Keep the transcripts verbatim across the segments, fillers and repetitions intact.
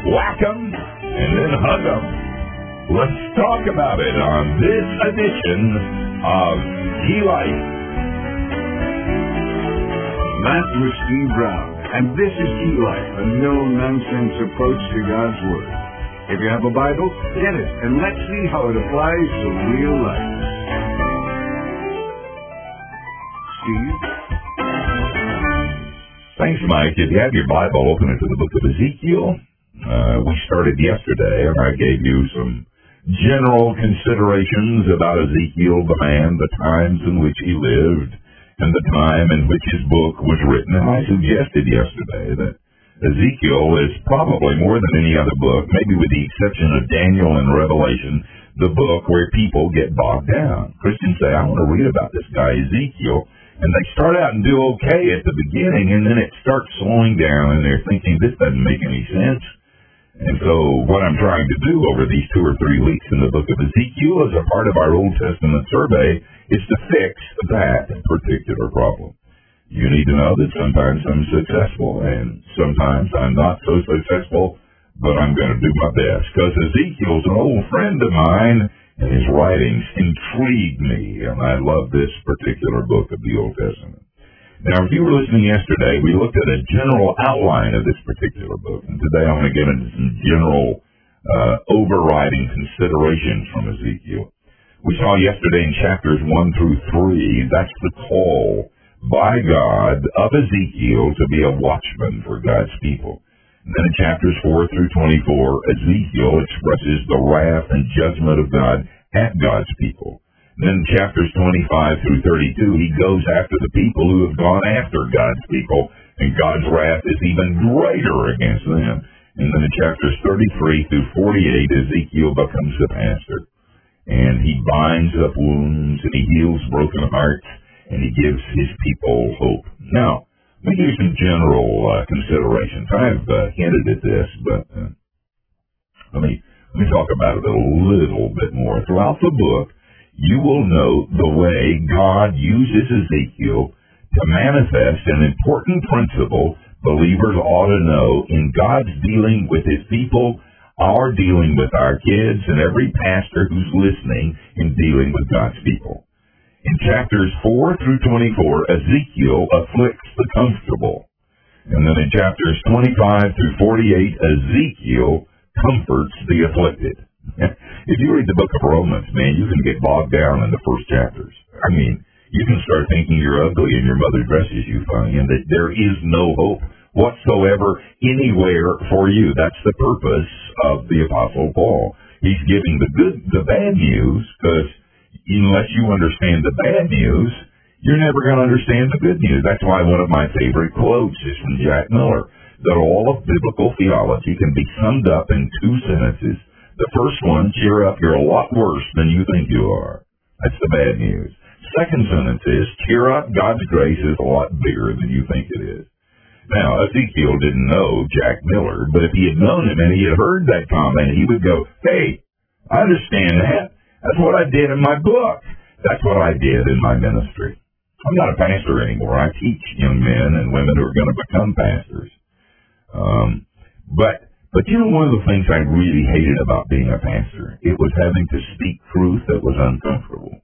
whack 'em, and then hug 'em. Let's talk about it on this edition of Key Life. That's with Steve Brown, and this is Key Life, a no-nonsense approach to God's Word. If you have a Bible, get it, and let's see how it applies to real life. Steve? Thanks, Mike. If you have your Bible, open it to the book of Ezekiel. Uh, we started yesterday, and I gave you some general considerations about Ezekiel, the man, the times in which he lived, and the time in which his book was written. And I suggested yesterday that Ezekiel is probably more than any other book, maybe with the exception of Daniel and Revelation, the book where people get bogged down. Christians say, I want to read about this guy Ezekiel, and they start out and do okay at the beginning, and then it starts slowing down, and they're thinking, this doesn't make any sense. And so what I'm trying to do over these two or three weeks in the book of Ezekiel as a part of our Old Testament survey is to fix that particular problem. You need to know that sometimes I'm successful, and sometimes I'm not so successful, but I'm going to do my best, because Ezekiel's an old friend of mine, and his writings intrigue me, and I love this particular book of the Old Testament. Now, if you were listening yesterday, we looked at a general outline of this particular book, and today I want to get into some general uh, overriding considerations from Ezekiel. We saw yesterday in chapters one through three, that's the call by God of Ezekiel to be a watchman for God's people. And then in chapters four through twenty-four, Ezekiel expresses the wrath and judgment of God at God's people. Then chapters twenty-five through thirty-two, he goes after the people who have gone after God's people, and God's wrath is even greater against them. And then in chapters thirty-three through forty-eight, Ezekiel becomes the pastor, and he binds up wounds, and he heals broken hearts, and he gives his people hope. Now, let me give you some general uh, considerations. I've uh, hinted at this, but uh, let me let me talk about it a little bit more. Throughout the book, you will note the way God uses Ezekiel to manifest an important principle believers ought to know in God's dealing with his people, our dealing with our kids, and every pastor who's listening in dealing with God's people. In chapters four through twenty-four, Ezekiel afflicts the comfortable. And then in chapters twenty-five through forty-eight, Ezekiel comforts the afflicted. If you read the book of Romans, man, you can get bogged down in the first chapters. I mean, you can start thinking you're ugly and your mother dresses you funny, and that there is no hope whatsoever anywhere for you. That's the purpose of the Apostle Paul. He's giving the good, the bad news, because unless you understand the bad news, you're never going to understand the good news. That's why one of my favorite quotes is from Jack Miller, that all of biblical theology can be summed up in two sentences. The first one, cheer up, you're a lot worse than you think you are. That's the bad news. Second sentence is, cheer up, God's grace is a lot bigger than you think it is. Now, Ezekiel didn't know Jack Miller, but if he had known him and he had heard that comment, he would go, hey, I understand that. That's what I did in my book. That's what I did in my ministry. I'm not a pastor anymore. I teach young men and women who are going to become pastors. Um, but... But you know, one of the things I really hated about being a pastor, it was having to speak truth that was uncomfortable.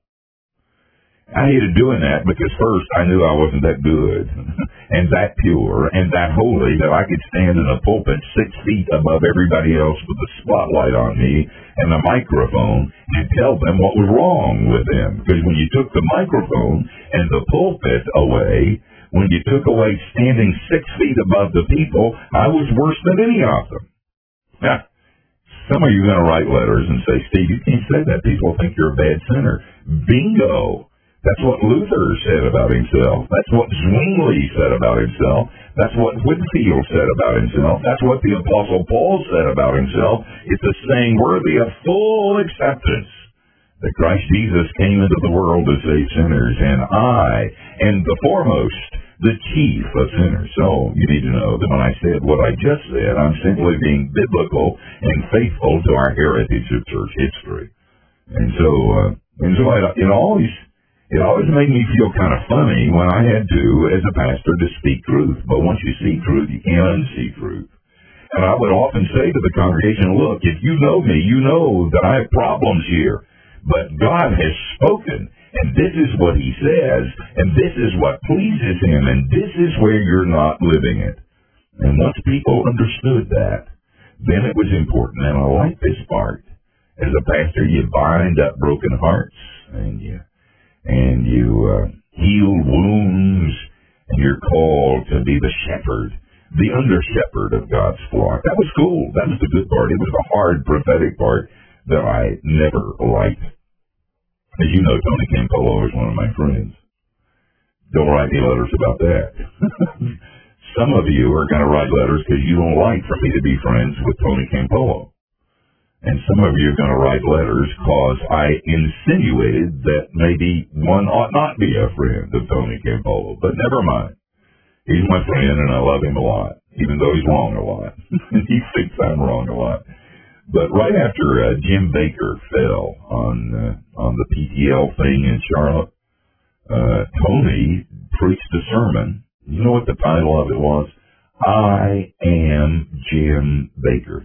I hated doing that because first I knew I wasn't that good and that pure and that holy that I could stand in a pulpit six feet above everybody else with a spotlight on me and a microphone and tell them what was wrong with them. Because when you took the microphone and the pulpit away, when you took away standing six feet above the people, I was worse than any of them. Now, some of you are going to write letters and say, Steve, you can't say that. People think you're a bad sinner. Bingo! That's what Luther said about himself. That's what Zwingli said about himself. That's what Whitfield said about himself. That's what the Apostle Paul said about himself. It's a saying worthy of full acceptance, that Christ Jesus came into the world to save sinners, and I am the foremost, the chief of sinners. So you need to know that when I said what I just said, I'm simply being biblical and faithful to our heritage of church history. And so, uh, and so I, it always, it always made me feel kind of funny when I had to, as a pastor, to speak truth. But once you see truth, you can't unsee truth. And I would often say to the congregation, look, if you know me, you know that I have problems here. But God has spoken, and this is what he says, and this is what pleases him, and this is where you're not living it. And once people understood that, then it was important, and I like this part. As a pastor, you bind up broken hearts, and you, and you uh, heal wounds, and you're called to be the shepherd, the under-shepherd of God's flock. That was cool. That was the good part. It was the hard prophetic part that I never liked. As you know, Tony Campolo is one of my friends. Don't write me letters about that. Some of you are going to write letters because you don't like for me to be friends with Tony Campolo. And some of you are going to write letters because I insinuated that maybe one ought not be a friend of Tony Campolo. But never mind. He's my friend, and I love him a lot, even though he's wrong a lot. He thinks I'm wrong a lot. But right after uh, Jim Baker fell on uh, on the P T L thing in Charlotte, uh, Tony preached a sermon. You know what the title of it was? I Am Jim Baker.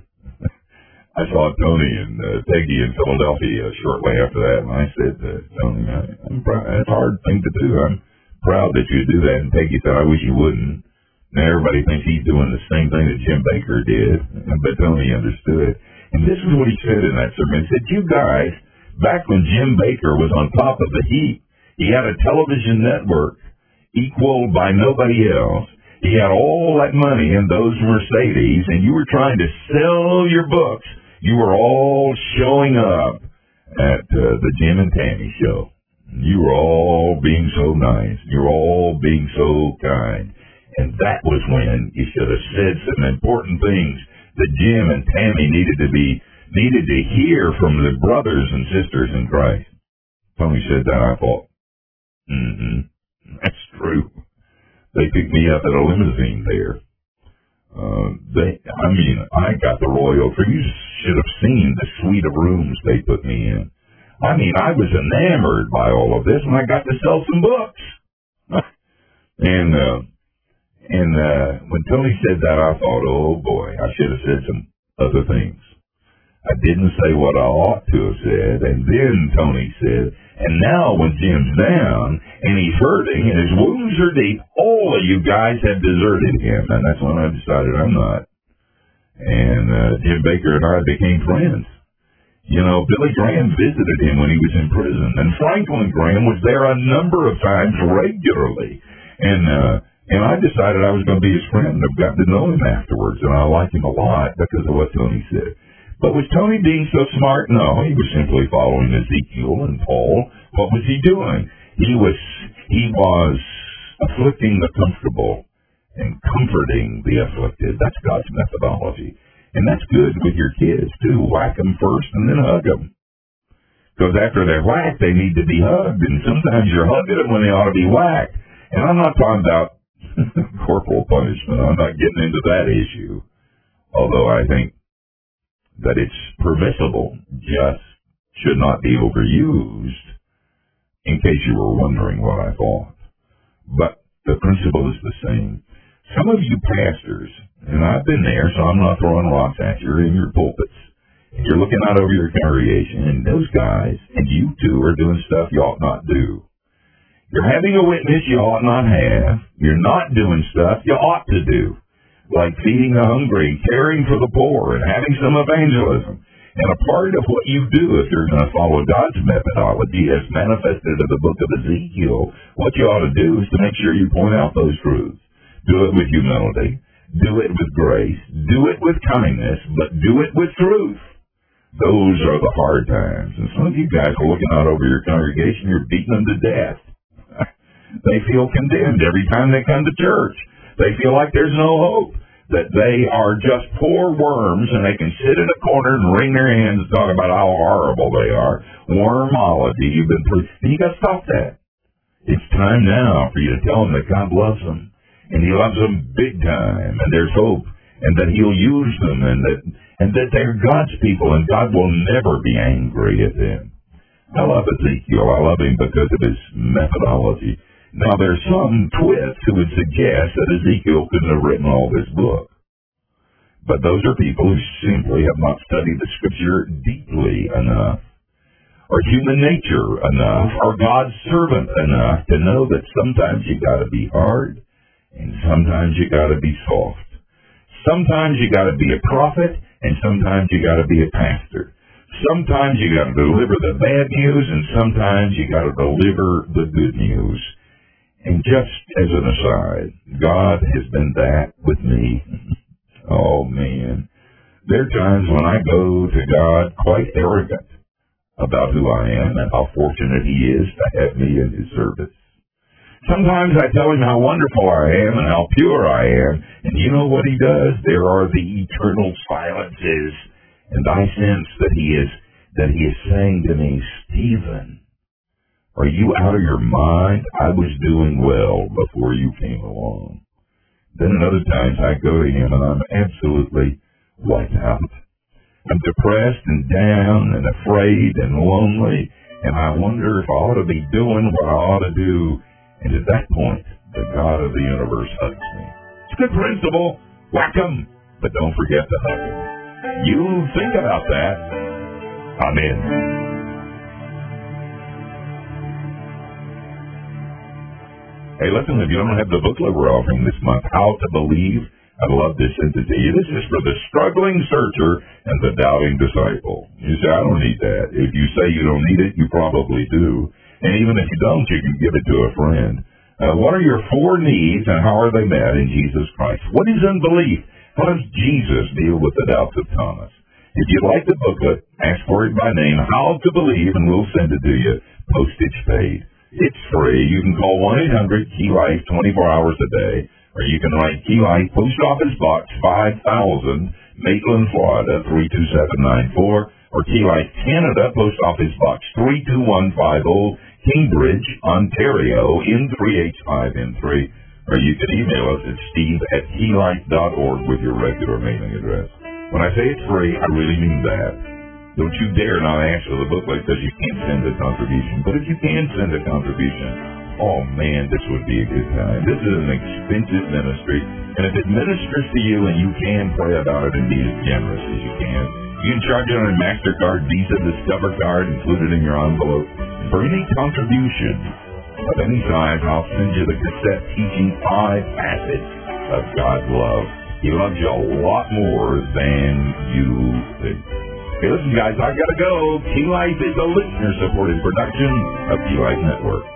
I saw Tony and uh, Peggy in Philadelphia shortly after that, and I said, uh, Tony, I, I'm proud. That's a hard thing to do. I'm proud that you do that. And Peggy said, I wish you wouldn't. Now everybody thinks he's doing the same thing that Jim Baker did, but Tony understood. And this is what he said in that sermon. He said, you guys, back when Jim Baker was on top of the heap, he had a television network equaled by nobody else. He had all that money in those Mercedes, and you were trying to sell your books. You were all showing up at uh, the Jim and Tammy show. You were all being so nice. You were all being so kind. And that was when you should have said some important things that Jim and Tammy needed to be, needed to hear from the brothers and sisters in Christ. Tony said that. I thought, mm-hmm, that's true. They picked me up at a limousine there. Uh, they, I mean, I got the royal, for you should have seen the suite of rooms they put me in. I mean, I was enamored by all of this, and I got to sell some books. and uh, and uh, when Tony said that, I thought, oh boy, I should have said some other things. I didn't say what I ought to have said, and then Tony said, and now when Jim's down, and he's hurting, and his wounds are deep, all of you guys have deserted him. And that's when I decided I'm not. And uh, Jim Baker and I became friends. You know, Billy Graham visited him when he was in prison, and Franklin Graham was there a number of times regularly. And uh, and I decided I was going to be his friend. I've gotten to know him afterwards, and I like him a lot because of what Tony said. But was Tony being so smart? No, he was simply following Ezekiel and Paul. What was he doing? He was he was afflicting the comfortable and comforting the afflicted. That's God's methodology. And that's good with your kids, too. Whack them first and then hug them. Because after they're whacked, they need to be hugged. And sometimes you're hugging them when they ought to be whacked. And I'm not talking about corporal punishment. I'm not getting into that issue. Although I think that it's permissible, just should not be overused, in case you were wondering what I thought. But the principle is the same. Some of you pastors, and I've been there, so I'm not throwing rocks at you, you're in your pulpits. You're looking out over your congregation, and those guys, and you too, are doing stuff you ought not do. You're having a witness you ought not have. You're not doing stuff you ought to do, like feeding the hungry, caring for the poor, and having some evangelism. And a part of what you do, if you're going to follow God's methodology as manifested in the book of Ezekiel, what you ought to do is to make sure you point out those truths. Do it with humility. Do it with grace. Do it with kindness, but do it with truth. Those are the hard times. And some of you guys are looking out over your congregation, you're beating them to death. They feel condemned every time they come to church. They feel like there's no hope, that they are just poor worms and they can sit in a corner and wring their hands and talk about how horrible they are. Wormology, you've been pre- and you got to stop that. It's time now for you to tell them that God loves them, and He loves them big time, and there's hope, and that He'll use them, and that and that they're God's people, and God will never be angry at them. I love Ezekiel. I love him because of his methodology. Now, there's some twits who would suggest that Ezekiel couldn't have written all this book. But those are people who simply have not studied the Scripture deeply enough, or human nature enough, or God's servant enough to know that sometimes you got to be hard, and sometimes you got to be soft. Sometimes you got to be a prophet, and sometimes you got to be a pastor. Sometimes you got to deliver the bad news, and sometimes you got to deliver the good news. And just as an aside, God has been that with me. Oh, man. There are times when I go to God quite arrogant about who I am and how fortunate He is to have me in His service. Sometimes I tell Him how wonderful I am and how pure I am, and you know what He does? There are the eternal silences, and I sense that He is that He is saying to me, Stephen, are you out of your mind? I was doing well before you came along. Then at other times I go to Him and I'm absolutely wiped out. I'm depressed and down and afraid and lonely, and I wonder if I ought to be doing what I ought to do. And at that point, the God of the universe hugs me. It's a good principle. Whack 'em, but don't forget to hug 'em. You think about that. I'm in. Hey, listen, if you don't have the booklet we're offering this month, How to Believe, I'd love to send it to you. This is for the struggling searcher and the doubting disciple. You say, I don't need that. If you say you don't need it, you probably do. And even if you don't, you can give it to a friend. Uh, what are your four needs and how are they met in Jesus Christ? What is unbelief? How does Jesus deal with the doubts of Thomas? If you'd like the booklet, ask for it by name, How to Believe, and we'll send it to you, postage paid. It's free. You can call one eight hundred Key Life twenty-four hours a day, or you can write Key Life, Post Office Box five thousand, Maitland, Florida three two seven nine four, or Key Life Canada, Post Office Box three two one five zero, Cambridge, Ontario, N three H five N three, or you can email us at steve at keylife dot org with your regular mailing address. When I say it's free, I really mean that. Don't you dare not ask for the booklet because you can't send a contribution. But if you can send a contribution, oh man, this would be a good time. This is an expensive ministry. And if it ministers to you and you can pray about it and be as generous as you can, you can charge it on a MasterCard, Visa, Discover card, include it in your envelope. And for any contribution of any size, I'll send you the cassette teaching five facets of God's love. He loves you a lot more than you think. Hey, listen, guys, I gotta go. Key Life is a listener-supported production of Key Life Network.